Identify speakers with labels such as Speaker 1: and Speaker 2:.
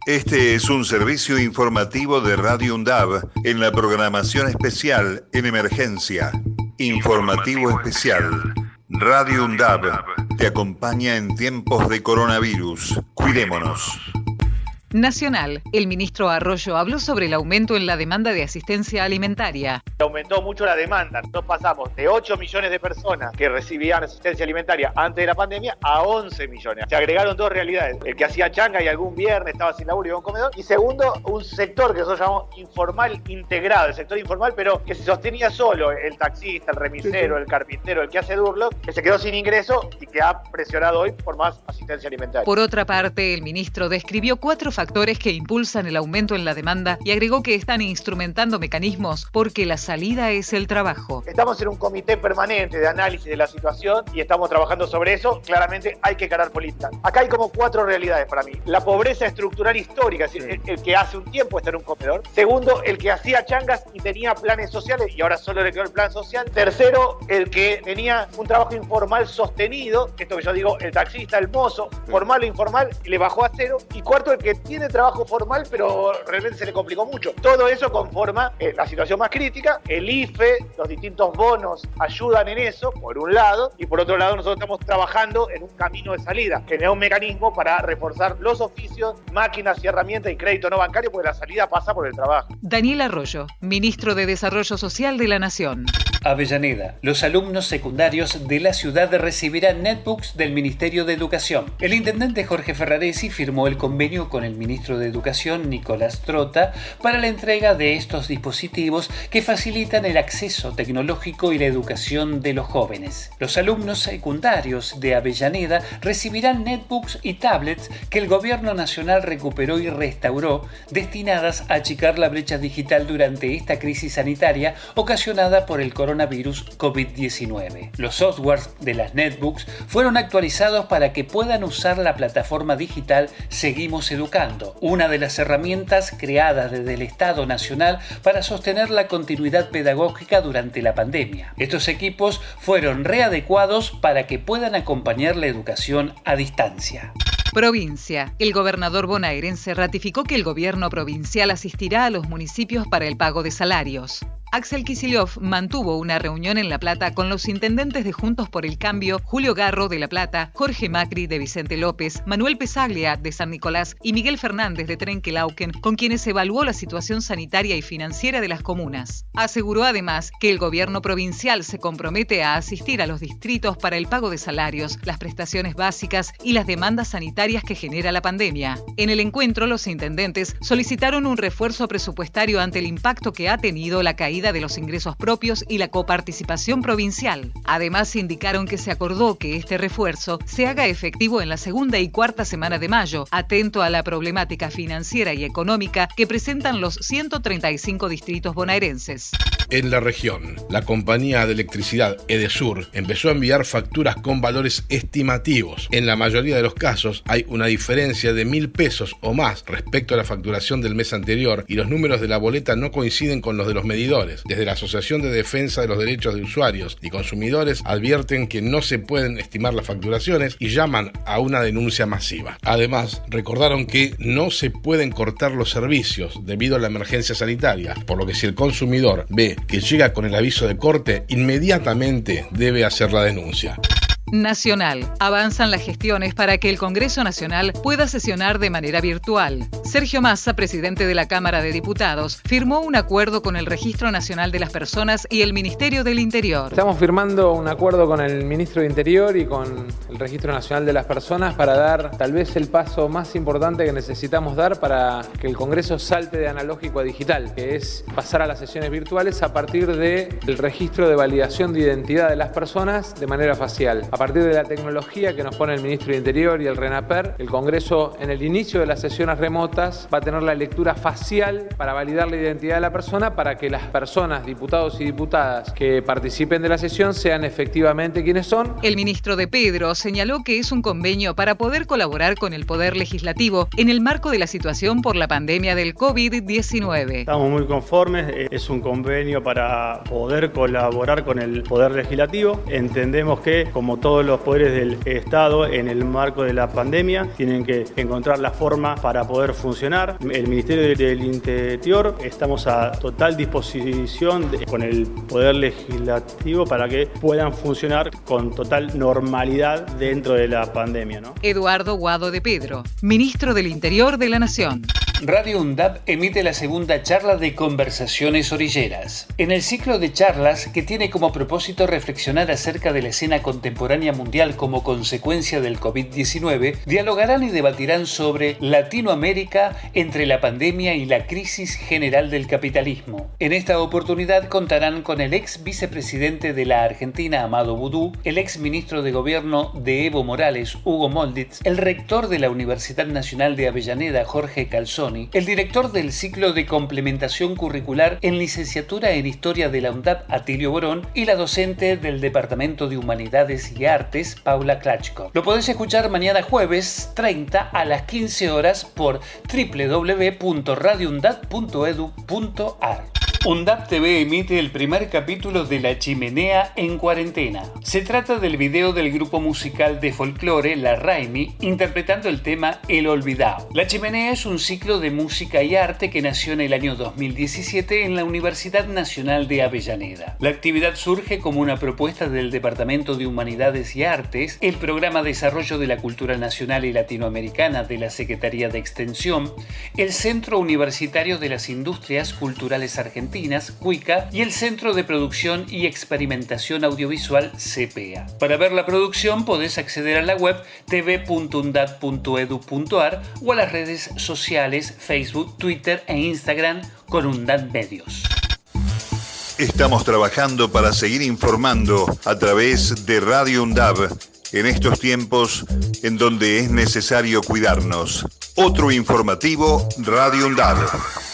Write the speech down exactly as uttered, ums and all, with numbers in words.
Speaker 1: Este es un servicio informativo de Radio UNDAB en la programación especial en emergencia. Informativo especial. Radio UNDAB te acompaña en tiempos de coronavirus. Cuidémonos.
Speaker 2: Nacional. El ministro Arroyo habló sobre el aumento en la demanda de asistencia alimentaria.
Speaker 3: Aumentó mucho la demanda. Nosotros pasamos de ocho millones de personas que recibían asistencia alimentaria antes de la pandemia a once millones. Se agregaron dos realidades. El que hacía changa y algún viernes estaba sin laburo y iba a un comedor. Y segundo, un sector que nosotros llamamos informal integrado. El sector informal, pero que se sostenía solo. El taxista, el remisero, el carpintero, el que hace Durlock, que se quedó sin ingreso y que ha presionado hoy por más asistencia alimentaria.
Speaker 2: Por otra parte, el ministro describió cuatro factores que impulsan el aumento en la demanda y agregó que están instrumentando mecanismos porque la salida es el trabajo.
Speaker 3: Estamos en un comité permanente de análisis de la situación y estamos trabajando sobre eso. Claramente hay que encarar políticas. Acá hay como cuatro realidades para mí. La pobreza estructural histórica, es decir, el, el que hace un tiempo está en un comedor. Segundo, el que hacía changas y tenía planes sociales y ahora solo le quedó el plan social. Tercero, el que tenía un trabajo informal sostenido, esto que yo digo, el taxista, el mozo, formal o informal, le bajó a cero. Y cuarto, el que tiene trabajo formal pero realmente se le complicó mucho. Todo eso conforma eh, la situación más crítica. El I F E, los distintos bonos ayudan en eso, por un lado, y por otro lado nosotros estamos trabajando en un camino de salida, generar un mecanismo para reforzar los oficios, máquinas y herramientas y crédito no bancario, porque la salida pasa por el trabajo.
Speaker 2: Daniel Arroyo, ministro de Desarrollo Social de la Nación.
Speaker 4: Avellaneda. Los alumnos secundarios de la ciudad recibirán netbooks del Ministerio de Educación. El intendente Jorge Ferraresi firmó el convenio con el ministro de Educación, Nicolás Trota, para la entrega de estos dispositivos que facilitan el acceso tecnológico y la educación de los jóvenes. Los alumnos secundarios de Avellaneda recibirán netbooks y tablets que el gobierno nacional recuperó y restauró, destinadas a achicar la brecha digital durante esta crisis sanitaria ocasionada por el coronavirus COVID diecinueve. Los softwares de las netbooks fueron actualizados para que puedan usar la plataforma digital Seguimos Educando, una de las herramientas creadas desde el Estado Nacional para sostener la continuidad pedagógica durante la pandemia. Estos equipos fueron readecuados para que puedan acompañar la educación a distancia.
Speaker 2: Provincia. El gobernador bonaerense ratificó que el gobierno provincial asistirá a los municipios para el pago de salarios. Axel Kicillof mantuvo una reunión en La Plata con los intendentes de Juntos por el Cambio, Julio Garro de La Plata, Jorge Macri de Vicente López, Manuel Pesaglia de San Nicolás y Miguel Fernández de Trenquelauquen, con quienes evaluó la situación sanitaria y financiera de las comunas. Aseguró además que el gobierno provincial se compromete a asistir a los distritos para el pago de salarios, las prestaciones básicas y las demandas sanitarias que genera la pandemia. En el encuentro, los intendentes solicitaron un refuerzo presupuestario ante el impacto que ha tenido la caída de los ingresos propios y la coparticipación provincial. Además, indicaron que se acordó que este refuerzo se haga efectivo en la segunda y cuarta semana de mayo, atento a la problemática financiera y económica que presentan los ciento treinta y cinco distritos bonaerenses.
Speaker 5: En la región, la compañía de electricidad Edesur empezó a enviar facturas con valores estimativos. En la mayoría de los casos hay una diferencia de mil pesos o más respecto a la facturación del mes anterior y los números de la boleta no coinciden con los de los medidores. Desde la Asociación de Defensa de los Derechos de Usuarios y Consumidores advierten que no se pueden estimar las facturaciones y llaman a una denuncia masiva. Además, recordaron que no se pueden cortar los servicios debido a la emergencia sanitaria, por lo que si el consumidor ve que llega con el aviso de corte, inmediatamente debe hacer la denuncia.
Speaker 2: Nacional. Avanzan las gestiones para que el Congreso Nacional pueda sesionar de manera virtual. Sergio Massa, presidente de la Cámara de Diputados, firmó un acuerdo con el Registro Nacional de las Personas y el Ministerio del Interior.
Speaker 6: Estamos firmando un acuerdo con el Ministro de Interior y con el Registro Nacional de las Personas para dar tal vez el paso más importante que necesitamos dar para que el Congreso salte de analógico a digital, que es pasar a las sesiones virtuales a partir del registro de validación de identidad de las personas de manera facial. A partir de la tecnología que nos pone el Ministro de Interior y el RENAPER, el Congreso en el inicio de las sesiones remotas va a tener la lectura facial para validar la identidad de la persona para que las personas, diputados y diputadas que participen de la sesión sean efectivamente quienes son.
Speaker 2: El ministro de Pedro señaló que es un convenio para poder colaborar con el Poder Legislativo en el marco de la situación por la pandemia del COVID diecinueve.
Speaker 7: Estamos muy conformes, es un convenio para poder colaborar con el Poder Legislativo. Entendemos que, como todos los poderes del Estado en el marco de la pandemia, tienen que encontrar la forma para poder funcionar funcionar. El Ministerio del Interior estamos a total disposición de, con el Poder Legislativo para que puedan funcionar con total normalidad dentro de la pandemia, ¿no?
Speaker 2: Eduardo Guado de Pedro, Ministro del Interior de la Nación.
Speaker 4: Radio UNDAB emite la segunda charla de Conversaciones Orilleras. En el ciclo de charlas, que tiene como propósito reflexionar acerca de la escena contemporánea mundial como consecuencia del covid diecinueve, dialogarán y debatirán sobre Latinoamérica entre la pandemia y la crisis general del capitalismo. En esta oportunidad contarán con el ex vicepresidente de la Argentina, Amado Boudou, el ex ministro de Gobierno de Evo Morales, Hugo Molditz, el rector de la Universidad Nacional de Avellaneda, Jorge Calzoni, el director del ciclo de complementación curricular en licenciatura en Historia de la UNDAB, Atilio Borón, y la docente del Departamento de Humanidades y Artes, Paula Klachko. Lo podés escuchar mañana jueves treinta a las quince horas por doble u doble u doble u punto radio undab punto edu punto ar. UNDAB T V emite el primer capítulo de La Chimenea en Cuarentena. Se trata del video del grupo musical de folclore La Raimi interpretando el tema El Olvidado. La Chimenea es un ciclo de música y arte que nació en el año dos mil diecisiete en la Universidad Nacional de Avellaneda. La actividad surge como una propuesta del Departamento de Humanidades y Artes, el Programa Desarrollo de la Cultura Nacional y Latinoamericana de la Secretaría de Extensión, el Centro Universitario de las Industrias Culturales Argentinas, CUICA, y el Centro de Producción y Experimentación Audiovisual, C P A. Para ver la producción podés acceder a la web t v punto undab punto edu punto ar o a las redes sociales Facebook, Twitter e Instagram con UNDAB Medios.
Speaker 1: Estamos trabajando para seguir informando a través de Radio UNDAB en estos tiempos en donde es necesario cuidarnos. Otro informativo, Radio UNDAB.